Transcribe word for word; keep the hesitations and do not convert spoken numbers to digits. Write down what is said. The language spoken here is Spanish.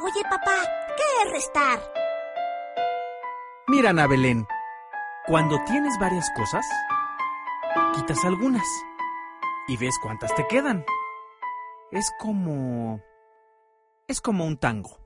Oye, papá, ¿qué es restar? Mira, Ana Belén, cuando tienes varias cosas, quitas algunas y ves cuántas te quedan. Es como... es como un tango.